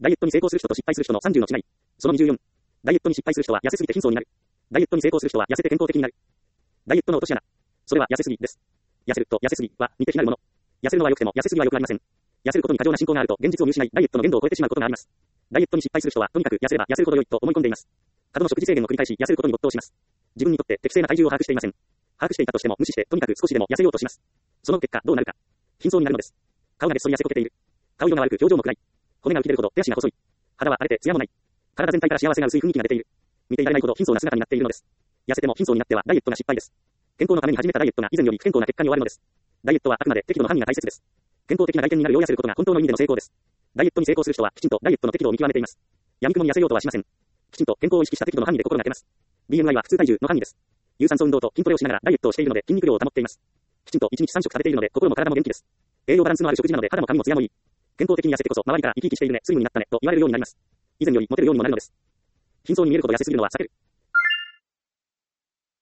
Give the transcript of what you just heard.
ダイエットに成功する人と失敗する人の30の違い。その24。ダイエットに失敗する人は痩せすぎて貧相になる。ダイエットに成功する人は痩せて健康的になる。ダイエットの落とし穴。それは痩せすぎです。痩せると痩せすぎは似て非なるもの。痩せるのは良くても痩せすぎは良くありません。痩せることに過剰な信仰があると現実を見失い、ダイエットの限度を超えてしまうことがあります。ダイエットに失敗する人はとにかく痩せれば痩せるほど良いと思い込んでいます。過度の食事制限を繰り返し痩せることに没頭します。自分にとって適正な体重を把握していません。把握していたとしても無視してとにかく少しでも痩せようとします。その結果どうなるか。貧相になるのです。顔がげっそり痩せこけている。顔色が悪く表情も暗い。骨が浮き出るほど手足が細い。肌は荒れて艶もない。体全体から幸せが薄い雰囲気が出ている。見ていられないほど貧相な姿になっているのです。痩せても貧相になってはダイエットが失敗です。健康のために始めたダイエットが以前より不健康な結果に終わるのです。ダイエットはあくまで適度の範囲が大切です。健康的な外見になるよう痩せることが本当の意味での成功です。ダイエットに成功する人はきちんとダイエットの適度を見極めています。闇雲に痩せようとはしません。きちんと健康を意識した適度の範囲で心がけます。BMI は普通体重の範囲です。有酸素運動と筋トレをしながらダイエットをしているので筋肉量を保っています。きちんと1日3食食べているので心も体も元気です。栄養バランスのある食事なので肌も髪も艶もいい。健康的に痩せてこそ周りから生き生きしているね、スリムになったねと言われるようになります。以前よりモテるようにもなるのです。貧相に見えるほど痩せすぎるのは避ける。